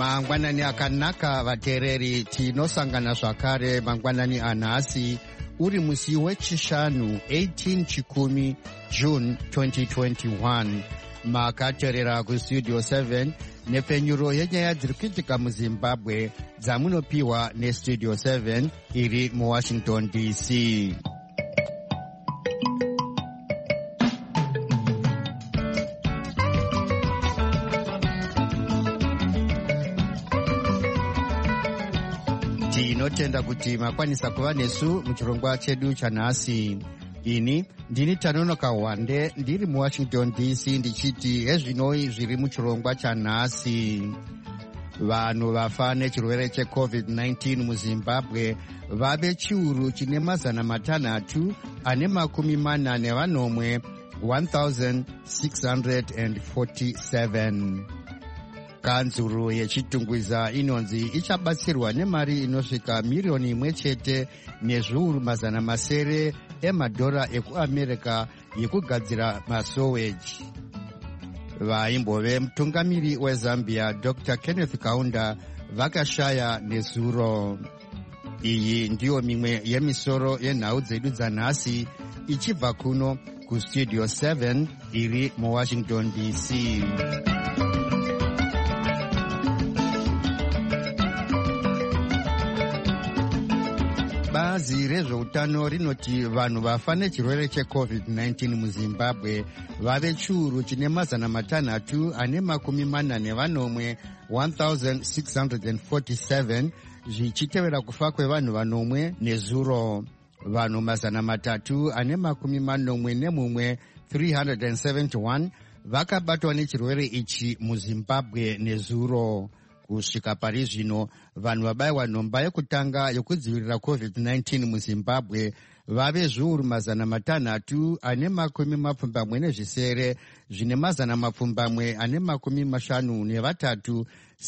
Mangwanani akanaka vateereri, tinosangana zvakare mangwanani anhasi uri musi wechishanu 18 chikumi June 2021. Makateerera kustudio 7 nepfenyuro yenyaya dziri kuitika muZimbabwe dzamunopiwa nestudio 7 iri muWashington DC. Tinotenda kuti makwanisa kuva nesu muchirongwa chedu chanhasi. Ini ndini Tanonoka Wande ndiri muWashington DC ndichiti hezvinoi zviri muchirongwa chanhasi. Vanhu vafa nechirwere cheCovid-19 muZimbabwe vave chiuru chine mazana matanhatu ane makumi mana nevanomwe 1647. Kanzuru yechitungwiza inonzi ichabatsirwa nemari inosvika miriyoni imwe chete nezviuru mazana masere emadhora ekuAmerica yekugadzira masoweji. Vaimbove mutungamiri weZambia Dr. Kenneth Kaunda vakashaya nezuro. Iyi ndiyo mimwe yemisoro yenhau dzedu dzanhasi ichibva kuno kustudio 7 iri muWashington DC. Bazi rezveutano rinoti vanhu vafa nechirwere cheCovid-19 muZimbabwe vave chiuru chine mazana matanhatu ane makumi mana nevanomwe 1647, zvichitevera kufa kwevanhu vanomwe nezuro. Vanhu mazana matatu ane makumi manomwe nemumwe 371 vakabatwa nechirwere ichi muZimbabwe nezuro. Kusvika pari zvino vanhu vabayiwa nhomba yekutanga yokudzivirira COVID-19 muZimbabwe vave zviuru mazana matanhatu ane makumi mapfumbamwe nezvisere zvine mazana mapfumbamwe ane makumi mashanu nevatatu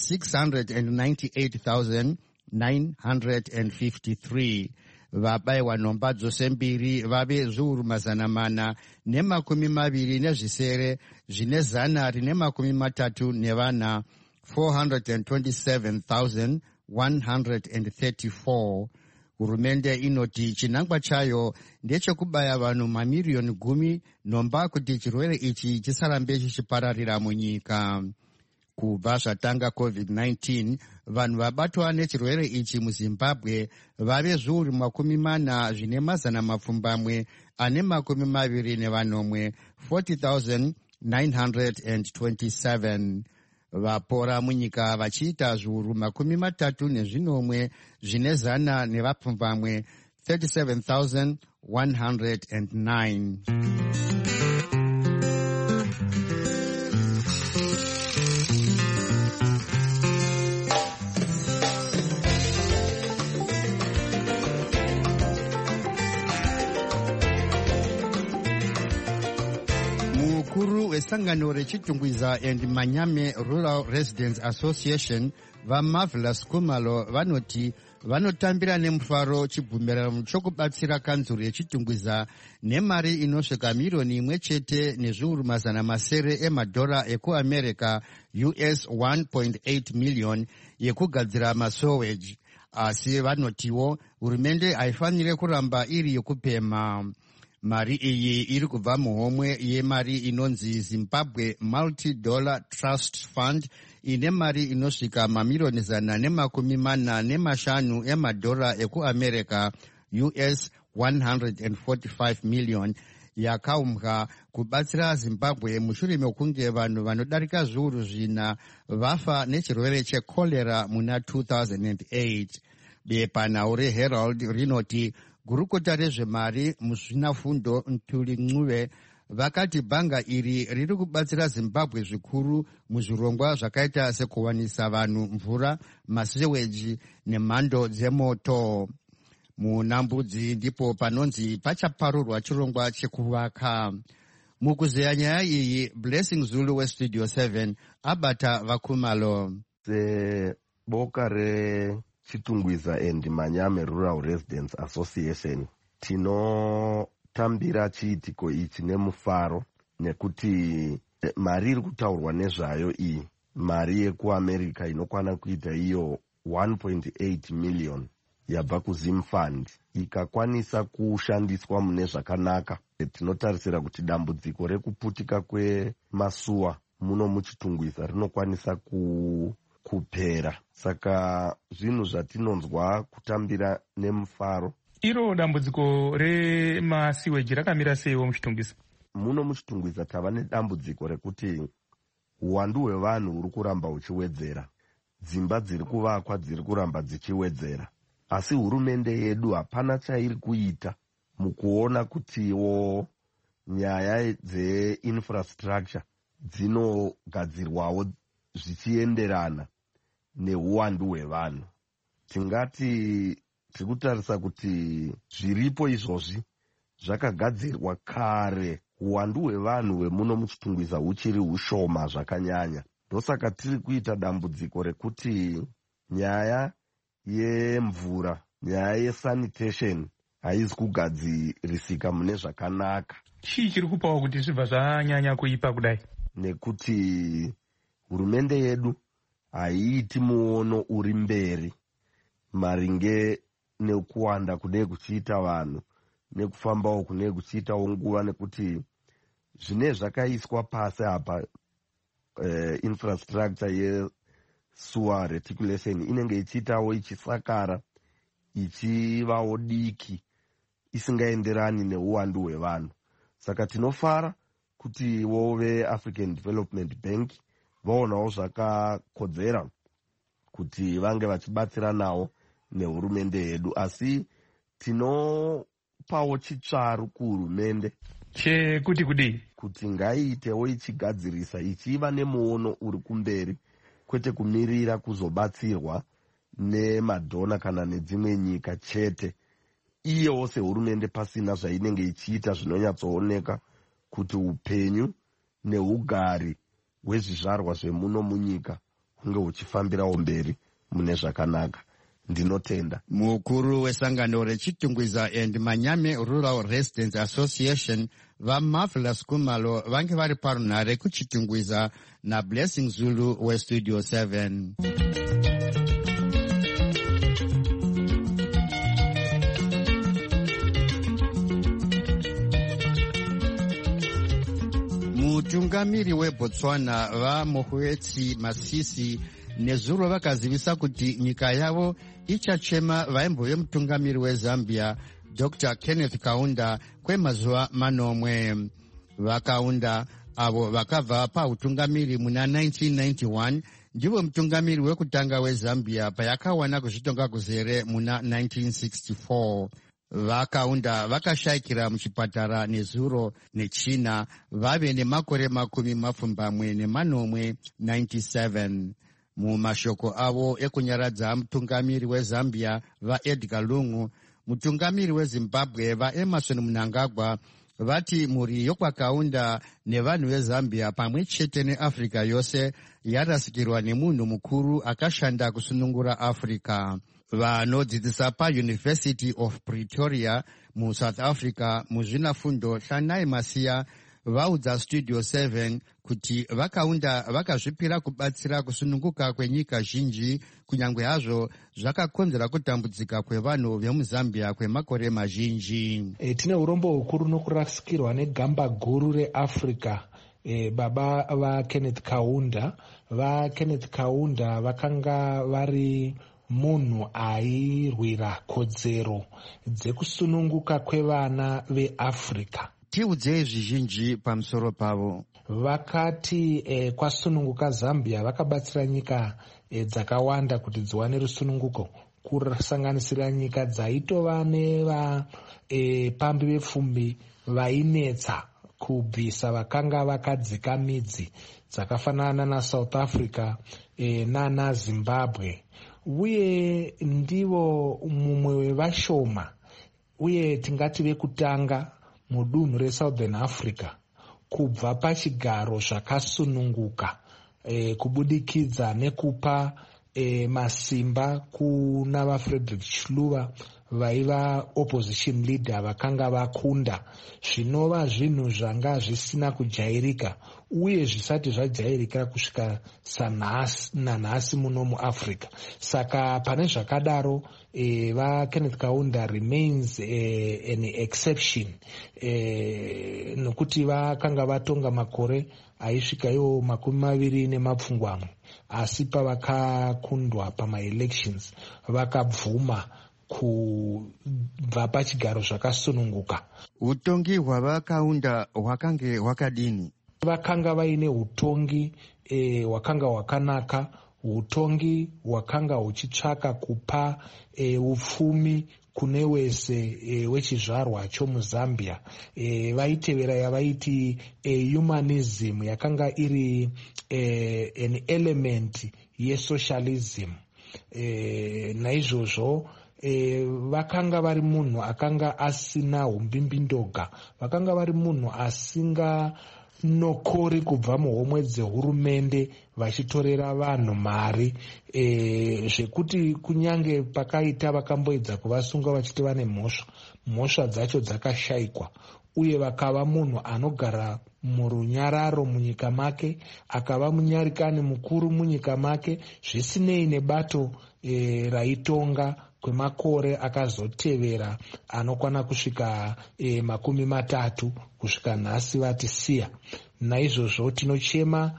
698,953. Vabayiwa nhomba dzose mbiri vave zviuru mazana mana nemakumi maviri nezvisere zvine zana rine makumi matatu nevana 427,134. Hurumende inoti chinangwa chayo ndechekubaya vanhu mamiriyoni 10 nhomba kuti chirwere ichi chisarambe chichipararira munyika. Kubva zvatanga COVID-19, vanhu vabatwa nechirwere ichi muZimbabwe vave zviuru makumi mana zvine mazana mapfumbamwe ane makumi maviri nevanomwe 40,927. Vapora munyika vachiita zviuru makumi matatu nezvinomwe zvine zana nevapfumbamwe 37,109. Mukuru wesangano rechitungwiza and Manyame Rural Residents Association vaMarvelous Kumalo vanoti vanotambira nemufaro chibvumirano chokubatsira kanzuru yechitungwiza nemari inosvika miriyoni imwe chete nezviuru mazana masere emadhora ekuAmerica US 1.8 million yekugadzira masoweji. Asi vanotiwo hurumende haifanire kuramba iri yekupema. Mari iyi iri kubva muhomwe yemari inonzi Zimbabwe Multi-Dollar Trust Fund ine mari inosvika mamiriyoni zana nemakumi mana nemashanu emadhora ekuAmerica US 145 million yakaumbwa kubatsira Zimbabwe mushure mekunge vanhu vanodarika zviuru zvina vafa nechirwere chekolera muna 2008. Bepanhau reHerald rinoti gurukota rezvemari muzvinafundo Ntuli Ncube vakati bhanga iri riri kubatsira Zimbabwe zvikuru muzvirongwa zvakaita sekuwanisa vanhu mvura, maseweji nemhando dzemoto. MuNambudzi ndipo panonzi pachaparurwa chirongwa chekuvaka. Mukuzeya nyaya iyi, Blessing Zulu weStudio 7 abata vaKumalo. Boka rechitungwiza and Manyame Rural Residents Association tinotambira chiitiko ichi nemufaro, nekuti mari iri kutaurwa nezvayo iyi mari yekuamerica inokwana kuita iyo 1.8 million yabva kuZim Fund ikakwanisa kushandiswa mune zvakanaka, tinotarisira kuti dambudziko rekuputika kwemasuwa muno muchitungwiza rinokwanisa kupera. Saka zvinhu zvatinonzwa kutambira nemufaro. Iro dambudziko remasiweji rakamira seiwo muchitungwiza? Muno muchitungwiza tava nedambudziko rekuti uwandu hwevanhu huri kuramba huchiwedzera, dzimba dziri kuvakwa dziri kuramba dzichiwedzera, asi hurumende yedu hapana chairi kuita mukuona kutiwo nyaya dzeinfrastructure dzinogadzirwawo zvichienderana neuwandu hwevanhu. Tingati tiri kutarisa kuti zviripo izvozvi zvakagadzirwa kare, uwandu hwevanhu hwemuno muchitungwiza huchiri hushoma zvakanyanya. Ndosaka tiri kuita dambudziko rekuti nyaya yemvura, nyaya yesanitation haizi kugadzirisika mune zvakanaka. Chii chiri kupawo kuti zvibva zvanyanya kuipa kudai? Nekuti hurumende yedu haiiti muono uri mberi maringe nekuwanda kune kuchiita vanhu nekufambawo kune kuchiitawo nguva, nekuti zvine zvakaiswa pasi apa infrastructure yesewer reticulation inenge ichiitawo ichisakara, ichivawo diki, isingaenderani neuwandu hwevanhu. Saka tinofara kuti vo veAfrican Development Bank vaonawo zvakakodzera kuti vange vachibatsiranawo nehurumende yedu, asi tinopawo chitsvaru kuhurumende chekuti kudii kuti ngaiitewo ichigadzirisa, ichiva nemuono uri kumberi, kwete kumirira kuzobatsirwa nemadhona kana nedzimwe nyika chete, iyewo sehurumende pasina zvainenge ichiita zvinonyatsooneka kuti upenyu neugari hwezvizvarwa zvemuno munyika hunge huchifambirawo mberi mune zvakanaka. Ndinotenda. Mukuru wesangano rechitungwiza and Manyame Rural Residents Association vaMarvelous Kumalo vange vari parunhare kuchitungwiza naBlessing Zulu weStudio 7. Mutungamiri weBotswana vaMokgweetsi Masisi nezuro vakazivisa kuti nyika yavo ichachema vaimbo vemutungamiri weZambia Dr. Kenneth Kaunda kwemazuva manomwe. Vakaunda avo vakabva pautungamiri muna 1991 ndivo mutungamiri wekutanga weZambia payakawana kuzvitonga kuzere muna 1964. Vakaunda vakashayikira muchipatara nezuro nechina vave nemakore 28 97. Mumashoko avo ekunyaradza mutungamiri weZambia vaEdgar Lungu, mutungamiri weZimbabwe vaEmerson Mnangagwa vati mhuri yokwakaunda nevanhu veZambia pamwe chete neAfrica yose yarasikirwa nemunhu mukuru akashanda kusunungura Africa. Vanodzidzisa paUniversity of Pretoria muSouth Africa muzvinafundo Hlanai Masiya vaudza Studio 7 kuti vakaunda vakazvipira kubatsira kusununguka kwenyika zhinji, kunyange hazvo zvakakonzera kutambudzika kwevanhu vemuZambia kwemakore mazhinji. Tine urombo hukuru nokurasikirwa negamba guru reAfrica. Baba vaKenneth Kaunda. VaKenneth Kaunda vakanga vari munhu airwira kodzero dzekusununguka kwevana veAfrica. Tiudzei zvizhinji pamusoro pavo. Vakati kwasununguka Zambia vakabatsira nyika dzakawanda kuti dziwane rusununguko, kusanganisira nyika dzaitova nevapambi vepfumbi vainetsa kubvisa vakanga vakadzika midzi dzakafanana naSouth Africa nana Zimbabwe, uye ndivo mumwe wevashoma uye tingati vekutanga mudunhu reSouthern Africa kubva pachigaro zvakasununguka kubudikidza nekupa masimba kuna vaFrederick Chiluva vaiva opposition leader vakanga vakunda, zvinova zvinhu zvanga zvisina kujairika uye zvisati zvajairika kusvika nanhasi muno muAfrica. Saka pane zvakadaro vaKenneth Kaunda remains an exception, nokuti vakanga vatonga makore aisvika iwo 20 asi pavakakundwa pamaelections vakabvuma kubva pachigaro zvakasununguka. Utongi hwavakaunda hwakange hwakadini? Vakanga vaine utongi hwakanga hwakanaka, utongi hwakanga huchitsvaka kupa upfumi kune wese wechizvarwa chomuZambia. Vaitevera yavaiti humanism, yakanga iri an element yesocialism. Naizvozvo vakanga vari munhu akanga asina umbimbindoga, vakanga vari munhu asinganokori kubva muhomwe dzehurumende vachitorera vanhu mari, zvekuti kunyange pakaita vakamboedza kuvasunga vachiti vane mhosva dzacho dzakashayikwa, uye vakava munhu anogara murunyararo munyika make, akava munyarikani mukuru munyika make, zvisinei nebato raitonga kwemakore akazotevera anokwana kusvika 30 kusvika nhasi vatisiya. Naizvozvo tinochema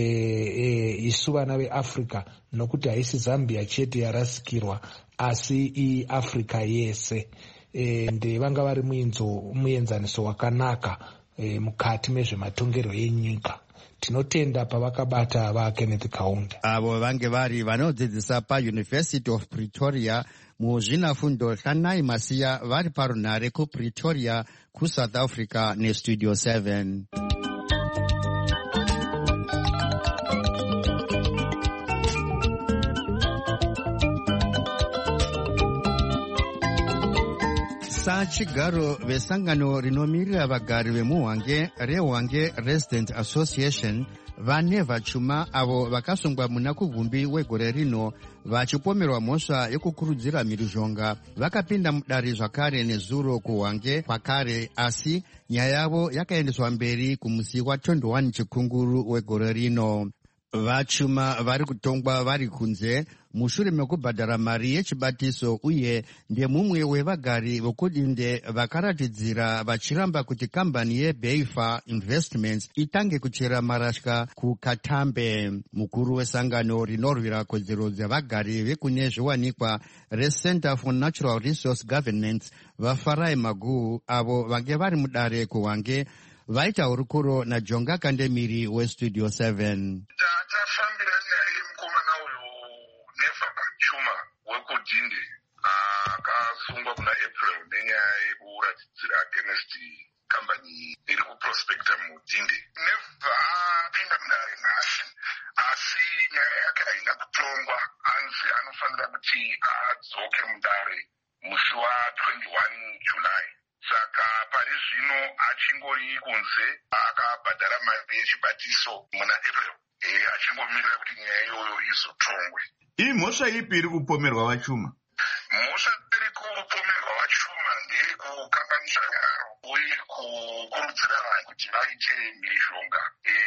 isu vana veAfrica, nokuti haisi Zambia chete yarasikirwa asi iAfrica yese. Vanga vari muenzaniso wakanaka mukati mezvematongerwo enyika. Tinotenda pavakabata vaKenneth Kaunda. Avo vange vari vanodzidzisa paUniversity of Pretoria muzvinafundo Hlanai Masiya vari parunhare kuPretoria kuSouth Africa neStudio 7. Sachigaro vesangano rinomirira vagari vemuhwange reHwange Resident Association vane vachuma avo vakasungwa muna kuvhumbi wegore rino vachipomerwa mhosva yekukurudzira mhirizhonga vakapinda mudare zvakare nezuro kuHwange kwakare, asi nyaya yavo yakaendeswa mberi kumusi wa21 chikunguru wegore rino. Vachuma vari kutongwa vari kunze mushure mekubhadhara mari yechibatiso, uye ndemumwe wevagari vokudinde vakaratidzira vachiramba kuti kambani yeBayfa Investments itange kuchera marasha kuKatambe. Mukuru wesangano rinorwira kodzero dzevagari vekune zviwanikwa reCenter for Natural Resource Governance vaFarai Magu avo vange vari mudare kuHwange vaita hurukuro naJonga Kandemiri weStudio 7. Tafambira nyaya yemukomana uyu Nefa Chuma wekudhinde akasungwa kuna April nenyaya yekuratidzira against kambani iri kuprospecta mudhinde. Nefa apinda mudare nhasi, asi nyaya yake haina kutongwa. Anzi anofanira kuti adzoke mudare musi wa21 July. Saka pari zvino achingori kunze akabhadhara mari yechibatiso muna April, achingomirira kuti nyaya iyoyo izotongwe. Iyi mhosva ipi iri kupomerwa vachuma? Mhosva iri kupomerwa vachuma ndeyekukanganisa nyaro uye kukurudzira vanhu kuti vaite mhirizhonga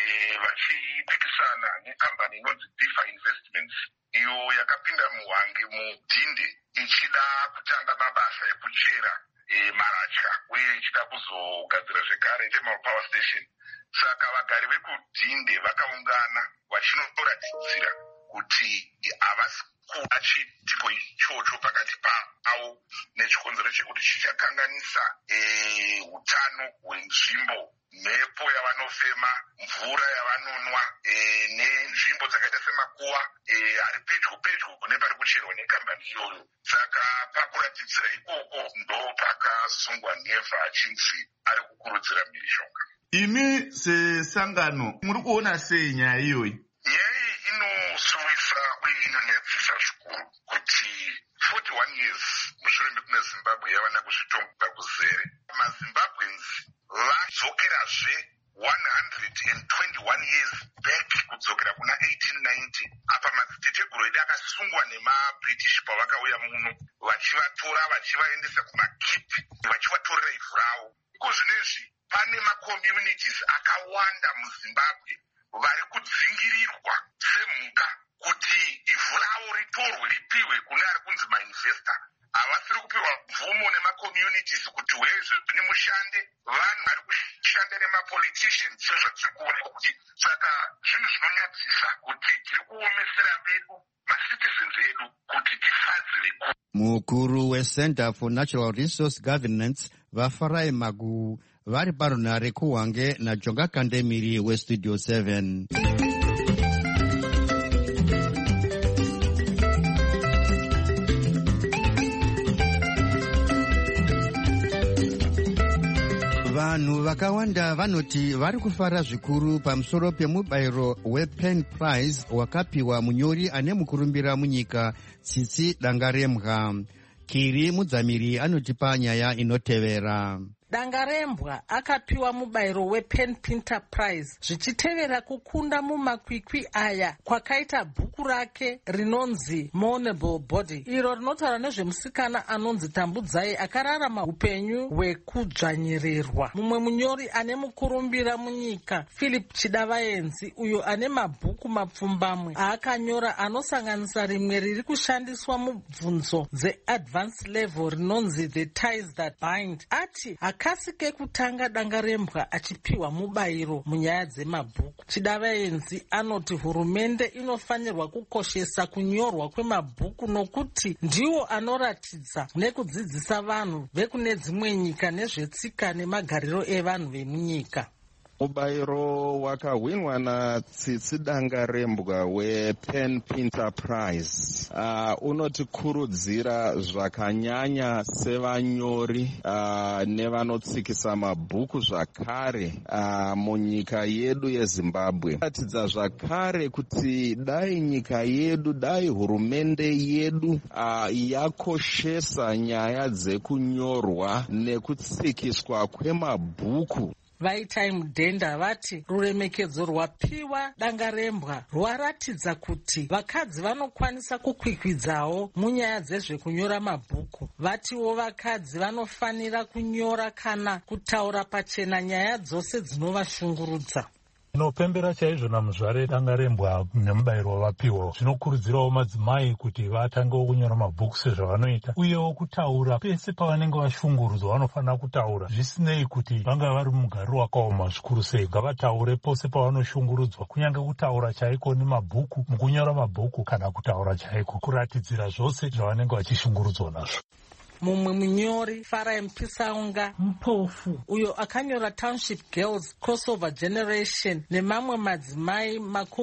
vachipikisana nekambani inonzi Bayfa Investments, iyo yakapinda muHwange mudhinde ichida kutanga mabasa ekuchera marasha uye ichida kuzogadzira zvekare thermal power station. Saka vagari vekudhinde vakaungana vachinoratidzira kuti havasi kuda chiitiko ichocho pakati pavo nechikonzero chekuti chichakanganisa utano hwenzvimbo, mhepo yavanofema, mvura yavanonwa nenzvimbo dzakaita semakuwa ari pedyo nepari kucherwa nekambani iyoyo. Saka pakuratidzira ikoko ndo pakasungwa Nefa achinzi ari kukurudzira mhirizhonga. Imi sesangano muri kuona sei nyaya iyoyi? Nyaya iyi inosuvisa uye inonyadzisa zvikuru kuti 41 years mushure mekunge Zimbabwe yava nakuzvitonga kuzere, maZimbabweans vadzokerazve 121 years back kudzokera kuna 1890 apa madziteteguru edu akasungwa nemabritish pavakauya muno vachivatora vachivaendesa kumakipi vachivatorera ivhu ravo. Iko zvinezvi pane macommunities akawanda muzimbabwe vari kudzingirirwa semhuka kuti ivhu ravo ritorwe ripiwe kune ari kunzi mainvestor. Havasiri kupiwa mvumo nemacommunities kuti wezve zvine mushande vanhu vari kushanda nemapoliticians sezvatiri kuoneka kuti saka zvinhu zvinonyadzisa kuti tiri kuomesera vedu macitizens edu kuti tifadze veku. Mukuru weCenter for Natural Resource Governance vaFarai Magu vari parunare kuhwange naJonga Kandemiri weStudio 7. Vanhu vakawanda vanoti vari kufara zvikuru pamusoro pemubayiro wePen Prize wakapiwa munyori ane mukurumbira munyika Tsitsi Dangarembwa. Kiri Mudzamiri anotipa nyaya inotevera. Dangarembwa akapiwa mubayiro wePen Pinter Prize zvichitevera kukunda mumakwikwi aya kwakaita bhuku rake rinonzi Mournable Body, iro rinotaura nezvemusikana anonzi Tambudzai akararama upenyu hwekudzvanyirerwa. Mumwe munyori ane mukurumbira munyika Philip Chidavayenzi, uyo ane mabhuku mapfumbamwe aakanyora anosanganisa rimwe riri kushandiswa mubvunzo dzeadvanced level rinonzi The Ties That Bind, ati akasi kekutanga Dangarembwa achipiwa mubayiro munyaya dzemabhuku. Chidavayenzi anoti hurumende inofanirwa kukoshesa kunyorwa kwemabhuku nokuti ndiwo anoratidza nekudzidzisa vanhu vekune dzimwe nyika nezvetsika nemagariro evanhu vemunyika. Mubayiro wakahwinwa naTsitsi Dangarembwa wePen Pinter Prize unotikurudzira zvakanyanya sevanyori nevanotsikisa mabhuku zvakare munyika yedu yeZimbabwe. Ratidza zvakare kuti dai nyika yedu, dai hurumende yedu yakoshesa nyaya dzekunyorwa nekutsikiswa kwemabhuku. Vaitime Denda vati ruremekedzo rwapiwa Dangarembwa rwaratidza kuti vakadzi vanokwanisa kukwikwidzawo munyaya dzezvekunyora mabhuku. Vatiwo vakadzi vanofanira kunyora kana kutaura pachena nyaya dzose dzinovashungurudza. Tinopembera chaizvo namuzvare Dangarembwa nemubayiro wavapiwa. Zvinokurudzirawo madzimai kuti vatangewo kunyora mabhuku sezvavanoita, uyewo kutaura pese pavanenge vashungurudzwa vanofanira kutaura zvisinei kuti vanga vari mugariro wakaoma zvikuru sei. Ngavataure pose pavanoshungurudzwa, kunyange kutaura chaiko nemabhuku, mukunyora mabhuku kana kutaura chaiko, kuratidzira zvose zvavanenge vachishungurudzwa nazvo. Mumwe munyori Farai Mpisaunga mupofu, uyo akanyora Township Girls Crossover Generation nemamwe madzimai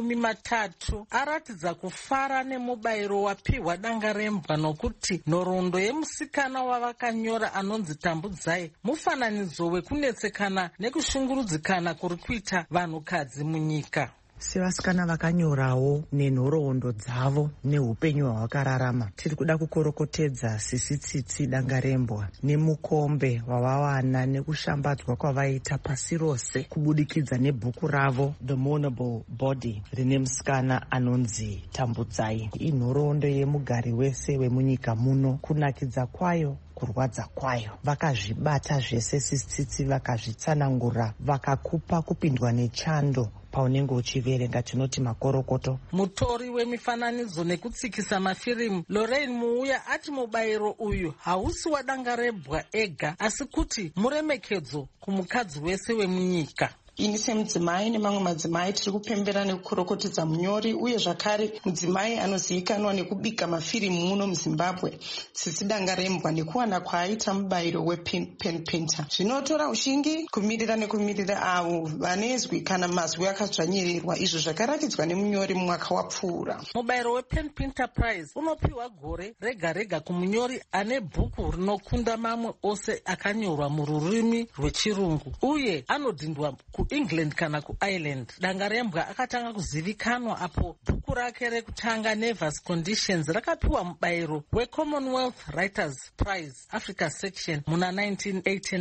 30, aratidza kufara nemubayiro wapiwa Dangarembwa nokuti nhoroondo yemusikana wavakanyora anonzi Tambudzai mufananidzo wekunetsekana nekushungurudzikana kuri kuita vanhukadzi munyika. Sevasikana vakanyorawo nenhoroondo dzavo neupenyu hwawakararama, tiri kuda kukorokotedza Sisi Tsitsi Dangarembwa nemukombe wavawana nekushambadzwa kwavaita pasi rose kubudikidza nebhuku ravo The Mournable Body rine musikana anonzi Tambudzai. Inhoroondo yemugari wese wemunyika muno, kunakidza kwayo, kurwadza kwayo. Vakazvibata zvese Sisi Tsitsi, vakazvitsanangura, vakakupa kupindwa nechando paunenge uchiverenga, tinoti makorokoto. Mutori wemifananidzo nekutsikisa mafirimu Lorraine Muuya ati mubayiro uyu hausi waDangarembwa ega, asi kuti muremekedzo kumukadzi wese wemunyika. Ini semudzimai nemamwe madzimai tiri kupembera nekukorokotedza munyori uye zvakare mudzimai anozivikanwa nekubika mafirimu muno muZimbabwe Tsitsi Dangarembwa nekuwana kwaaita mubayiro wePen Pinter. Zvinotora ushingi kumirira nekumirira avo vanezwi kana mazwi akadzvanyirirwa, izvo zvakaratidzwa nemunyori mumwaka wapfuura. Mubayiro wePen Pinter Prize unopiwa gore rega rega kumunyori ane bhuku rinokunda mamwe ose akanyorwa mururimi rwechirungu uye anodhindwa England kana kuIreland. Dangarembwa akatanga kuzivikanwa apo bhuku rake rekutanga Nervous Conditions rakapiwa mubayiro weCommonwealth Writers Prize Africa Section muna 1989.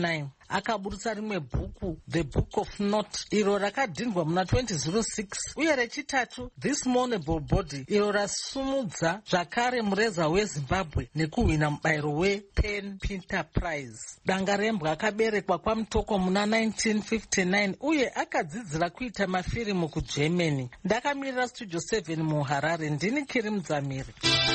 akaburutsa rimwe bhuku, The Book of Not, iro rakadhindwa muna 2006, uye rechitatu This Mournable Body, iro rasumudza zvakare mureza weZimbabwe nekuhwina mubayiro wePenn Pinter Prize. Dangarembwa akaberekwa kwaMutoko muna 1959 uye akadzidzira kuita mafirimu kuGermany. Ndakamirira Studio 7 muHarare. Ndini Kiri Mudzamiri.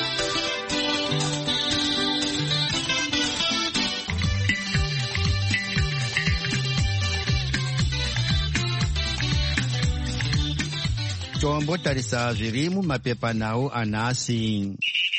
Tombotarisa zviri mumapepanhau anhasi.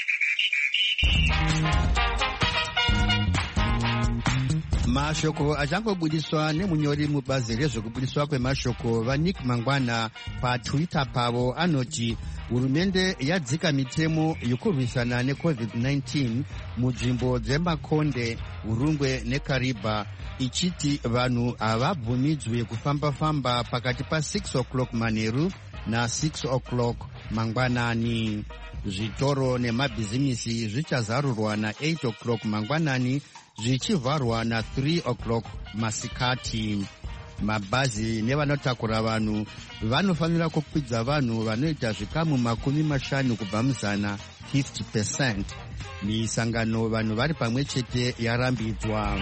Mashoko achangobudiswa nemunyori mubazi rezvekubudiswa kwemashoko vaNick Mangwana paTwitter pavo anoti hurumende yadzika mitemo yokurwisana neCovid-19 munzvimbo dzemakonde, Hurungwe neKariba, ichiti vanhu havabvumidzwe kufamba-famba pakati pa6 o'clock manheru na6 o'clock mangwanani. Zvitoro nemabhizimisi zvichazarurwa na8 o'clock mangwanani zvichivharwa na3 o'clock masikati. Mabhazi nevanotakura vanhu vanofanira kukwidza vanhu vanoita zvikamu 50 kubva muzana 50%. Misangano vanhu vari pamwe chete yarambidzwa.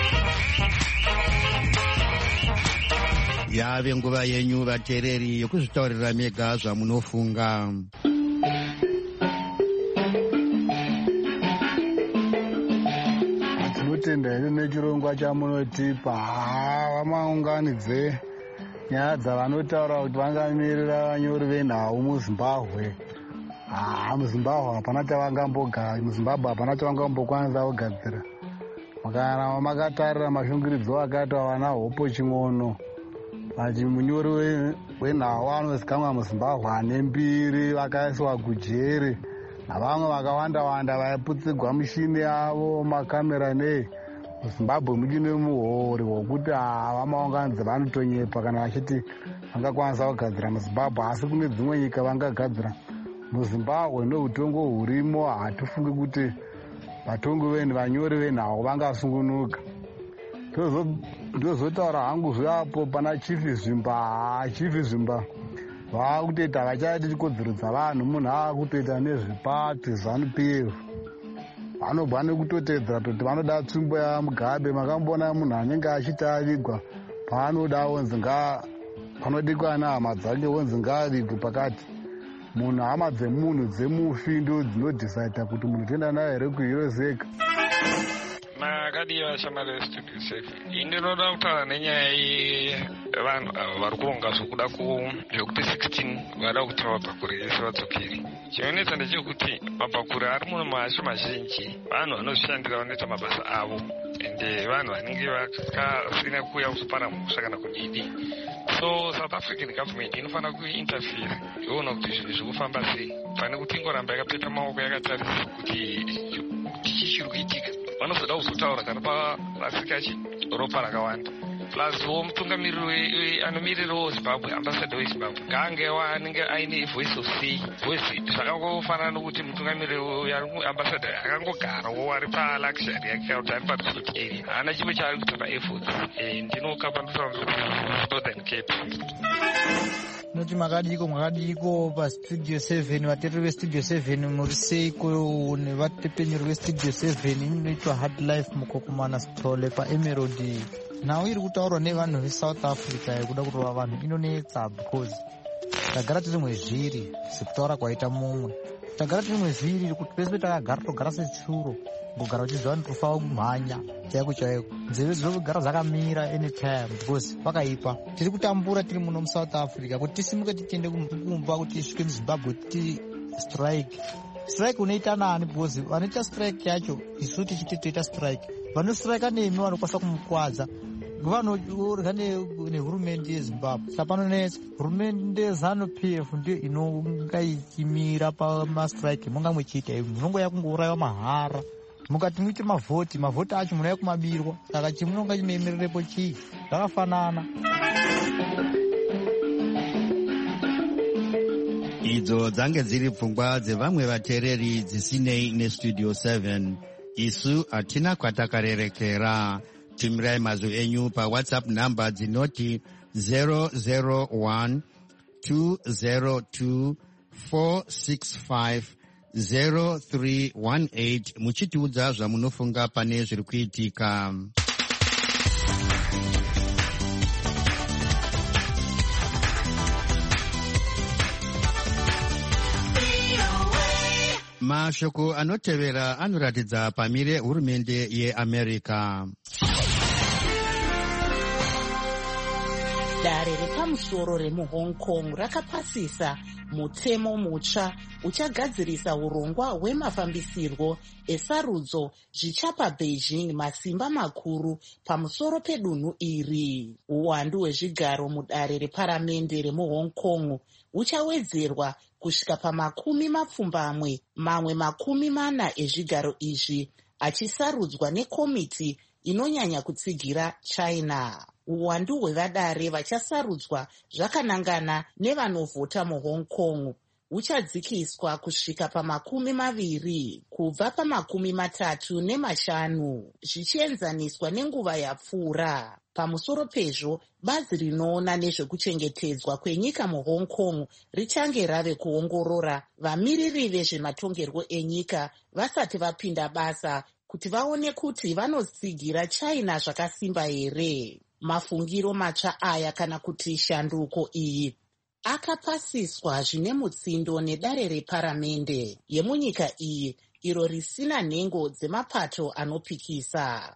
Yave nguva yenyu vateereri yokuzvitaurira mega zvamunofunga. Tinotenda hedu nechirongwa chamunotipa. Vamaunganidze nyaya dzavanotaura kuti vangamirira vanyori venhau muZimbabwe. MuZimbabwe hapana chavangambogara, muZimbabwe hapana chavangambokwanisa kugadzira. Kana makatarira mashungiridzo akaitwa vana Hopo Ching'ono, vati munyori wenhau anozikamwa muZimbabwe ane mbiri vakaiswa kujere, navamwe vakawanda-wanda vaiputsigwa mishini yavo, makamera nei. MuZimbabwe muchine muhori wokuti vamaunganidze vanotonyepa kana vachiti vangakwanisa kugadzira muZimbabwe, asi kune dzimwe nyika vangagadzira. MuZimbabwe neutongo hurimo hatifungi kuti vatongi venhu vanyori venhau vangasungunuka. Ndozotaura hangu zvapo pana Chief Zvimba vakutoita vachaiti kodzero dzavanhu, munhu akutoita nezvepati ZANU-PF vanobva nekutotedzera kuti vanoda tsvimbo yaMugabe. Makambona munhu anenge achiti avigwa paanoda onzi panodikwa nehama dzake onzi ngaavigwe pakati. Munhu hama dzemunhu dzemufi ndo dzinodhisaidha kuti munhu toenda naye here kuhirozeka. Makadiwa shamari Studio 7. Ndinoda kutaura nenyaya yevanhu ava vari kuronga zvokuda zvekuti 16 vada kuti mabhakure ese vadzokere. Chinonetsa ndechekuti mabhakure ari muno macho mazhinji vanhu vanozvishandira vanoita mabasa avo, ende vanhu vanenge vakasina kuuya kuzopara musha kana kudidi. So South African government inofanira kuinterfere yoona kuti zvinhu zvikufamba sei, pane kuti ingoramba yakapeta maoko yakatarisa kuti chii chiri kuitika. Vanozoda kuzotaura kana parasika ropa rakawanda. Plus mutungamiriri anomirirawo Zimbabwe, ambassador weZimbabwe, ngaange anenge aine voice of say. Voice zvakangofanana nokuti mutungamiriri ambassador akangogarawo ari paluxury yake kuti ari paresort area, haana chimwe chaari kuita paefforts. Ndinokapandisa Northern Cape. Noti makadiko paStudio 7, vateereri veStudio 7 muri seiko nevatepenyeri veStudio 7. Inoitwa Hard Life Mukokomana Sitole paEmerald. Nhau iri kutaurwa nevanhu veSouth Africa yekuda kurova vanhu inonetsa, because tagara tiri mwezviri sekutaura kwaita mumwe. Tagara tiri mwezviri kuti pese takagara togara sechuro, kugara uchiziva kuti tofa kumhanya chaiko chaiko, nzeve dzinogara dzakamira anytime because pakaipa. Tiri kutambura tiri muno muSouth Africa kuti tisimuke tiende kumba kuti tisvike muZimbabwe kuti strike unoita nani? Because vanoita strike yacho isu tichiti toita strike, vanostrika nemi vanokwanisa kumukwadza, vanorya nehurumende yeZimbabwe. Saka panonetsa hurumende yeZANU-PF ndiyo inonga ichimira pamastrike. Munga muchiita izvi munongoya kungourayiwa mahara, mukati muite mavhoti acho munouya kumabirwa. Saka chimunonga chimeemererepo chii? Zvakafanana. Idzo dzange dziri pfungwa dzevamwe vateereri dzisinei neStudio 7. Isu hatina kwatakarerekera. timirai mazwi enyu paWhatsApp namba dzinoti 001 202 465 0318 muchitiudza zvamunofunga pane zviri kuitika. Mashoko anotevera anoratidza pamire hurumende yeAmerica. Dare repamusoro remuHong Kong rakapasisa mutemo mutsva uchagadzirisa urongwa hwemafambisirwo esarudzo zvichapa Beijing masimba makuru pamusoro pedunhu iri. Uwandu hwezvigaro mudare reparamende remuHong Kong uchawedzerwa kusvika pa20 mamwe 40 ezvigaro izvi achisarudzwa nekomiti inonyanya kutsigira China. Uwandu hwevadare vachasarudzwa zvakanangana nevanovhota muHong Kong uchadzikiswa kusvika pa20 kubva pa35 zvichienzaniswa nenguva yapfuura. Pamusoro pezvo, bazi rinoona nezvekuchengetedzwa kwenyika muHong Kong richange rave kuongorora vamiriri vezvematongerwo enyika vasati vapinda basa kuti vaone kuti vanotsigira China zvakasimba here. Mafungiro matsva aya kana kuti shanduko iyi akapasiswa zvine mutsindo nedare reparamende yemunyika iyi iro risina nhengo dzemapato anopikisa.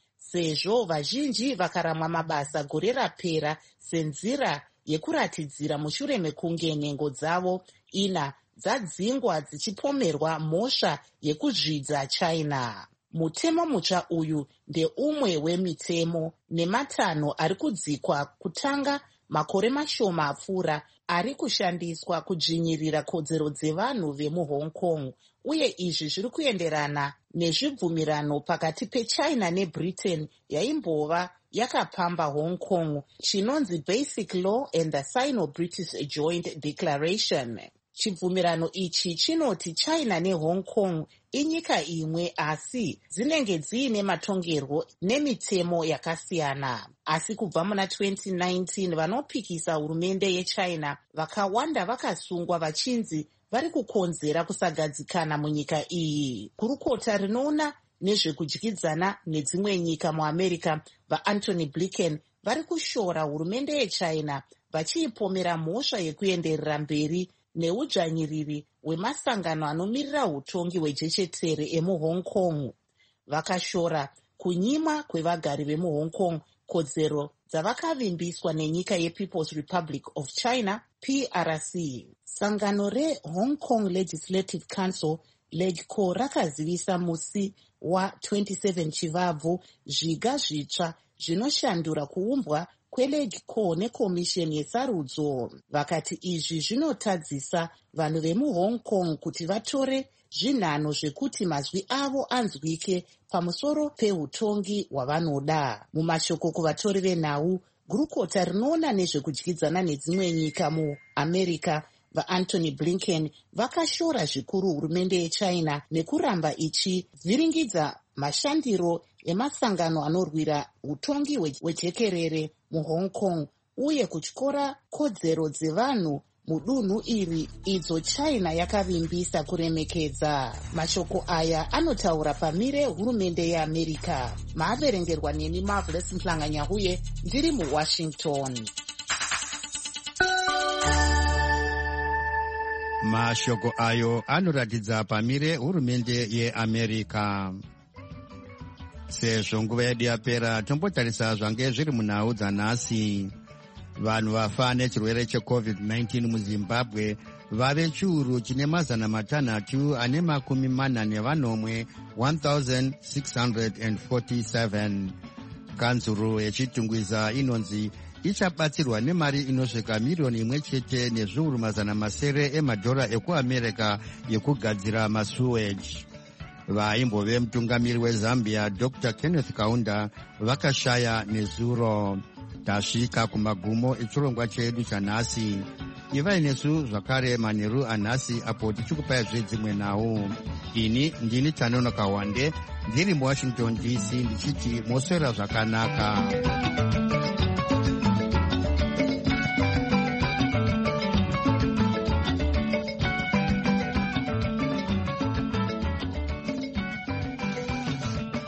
Sezvo vazhinji vakaramwa mabasa gore rapera senzira yekuratidzira mushure mekunge nhengo dzavo 4 dzadzingwa dzichipomerwa mhosva yekuzvidza China. Mutemo mutsva uyu ndeumwe wemitemo nematano ari kudzikwa kutanga makore mashoma apfuura ari kushandiswa kudzvinyirira kodzero dzevanhu vemuHong Kong, uye izvi zviri kuenderana nezvibvumirano pakati peChina neBritain yaimbova yakapamba Hong Kong chinonzi Basic Law and the Sino-British Joint Declaration. Chibvumirano ichi chinoti China neHong Kong inyika imwe asi dzinenge dziine matongerwo nemitemo yakasiyana. Asi kubva muna 2019 vanopikisa hurumende yeChina vakawanda vakasungwa vachinzi vari kukonzera kusagadzikana munyika iyi. Kurukota rinoona nezvekudyidzana nedzimwe nyika muAmerica vaAntony Blinken vari kushora hurumende yeChina vachiipomera mhosva yekuenderera mberi neudzvanyiriri hwemasangano anomirira utongi hwejechetere emuHong Kong. Vakashora kunyimwa kwevagari vemuHong Kong kodzero dzavakavimbiswa nenyika yePeople's Republic of China, PRC. Sangano reHong Kong Legislative Council, LegCo, rakazivisa musi wa27 Chivabvu zviga zvitsva zvinoshandura kuumbwa kweLegCo nekomisheni yesarudzo. Vakati izvi zvinotadzisa vanhu vemuHong Kong kuti vatore zvinhano zvekuti mazwi avo anzwike pamusoro peutongi hwavanoda. Mumashoko kuvatori venhau, gurukota rinoona nezvekudyidzana nedzimwe nyika muAmerica vaAntony Blinken vakashora zvikuru hurumende yeChina nekuramba ichivhiringidza mashandiro emasangano anorwira utongi hwejekerere muHong Kong uye kutyora kodzero dzevanhu mudunhu iri idzo China yakavimbisa kuremekedza. Mashoko aya anotaura pamire hurumende yeAmerica. Maaverengerwa neni Marvelous Mhlanganyahuye ndiri muWashington. Mashoko ayo anoratidza pamire hurumende yeAmerica. Sezvo nguva yedu yapera, tombotarisa zvange zviri munhau dzanhasi. Vanhu vafa nechirwere cheCovid-19 muZimbabwe vave chiuru chine 340 1647. Kanzuro yechitungwiza inonzi ichabatsirwa nemari inosvika miriyoni 1 nezviuru 700 emadhora ekuAmerica yekugadzira masuweji. Vaimbove mutungamiri weZambia Dr. Kenneth Kaunda vakashaya nezuro. Tasvika kumagumo echirongwa chedu chanhasi. Ivai nesu zvakare manheru anhasi apo tichikupai dzimwe nhau. Ini ndini Tanonoka Wande ndiri muwashington DC ndichiti moswera zvakanaka.